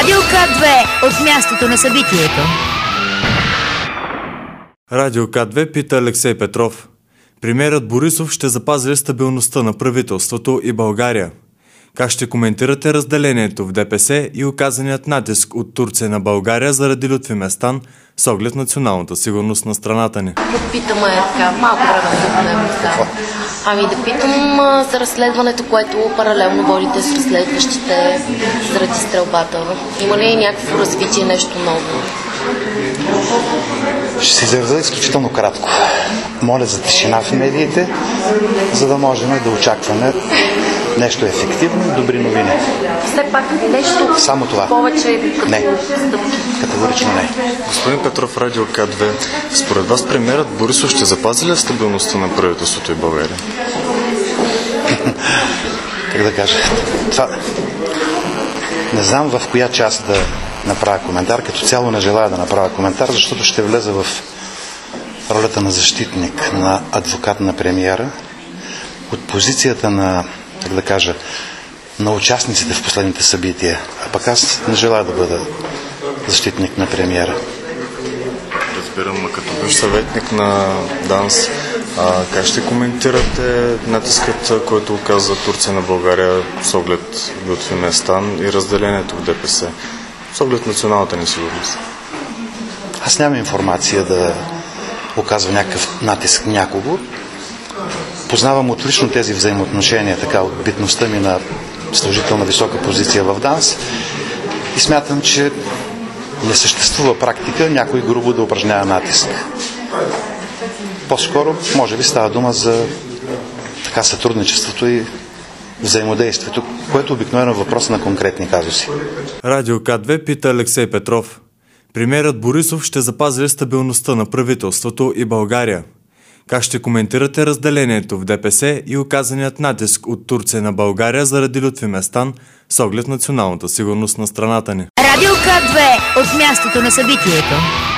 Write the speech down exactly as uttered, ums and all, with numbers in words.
Радио К две от мястото на събитието. Радио К две пита Алексей Петров. Премиерът Борисов ще запази ли стабилността на правителството и България? Как ще коментирате разделението в ДПС и оказаният натиск от Турция на България заради Лютви Местан с оглед националната сигурност на страната ни? Да питаме така, малко време да да. Ами да питам а, за разследването, което паралелно водите с разследващите заради стрелбата. Има ли някакво развитие, нещо ново? Ще се изразя изключително кратко. Моля за тишина в медиите, за да можем да очакваме нещо ефективно, добри новини. Все пак нещо Само това. повече като... Не. Категорично не. Господин Петров, Радио К две. Според вас премиерът Борисов ще запази ли стабилността на правителството и България? Как да кажа? Това... Не знам в коя част да направя коментар. Като цяло не желая да направя коментар, защото ще влеза в ролята на защитник, на адвокат на премиера, от позицията на, как да кажа, на участниците в последните събития. А пък аз не желая да бъда защитник на премиера. Разбирам, като бивш съветник на ДАНС, а, как ще коментирате натискът, който оказа Турция на България с оглед Лютви Местан и разделението в ДПС, с оглед националната несигурност? Аз нямам информация да оказва някакъв натиск някого. Познавам отлично тези взаимоотношения, така от битността ми на служител на висока позиция в ДАНС и смятам, че не съществува практика някой грубо да упражнява натиск. По-скоро, може би, става дума за така сътрудничеството и взаимодействието, което обикновено е въпрос на конкретни казуси. Радио К две пита Алексей Петров. Премиерът Борисов ще запази ли стабилността на правителството и България? Как ще коментирате разделението в ДПС и оказаният натиск от Турция на България заради Лютви Местан с оглед националната сигурност на страната ни? Радио К две от мястото на събитието.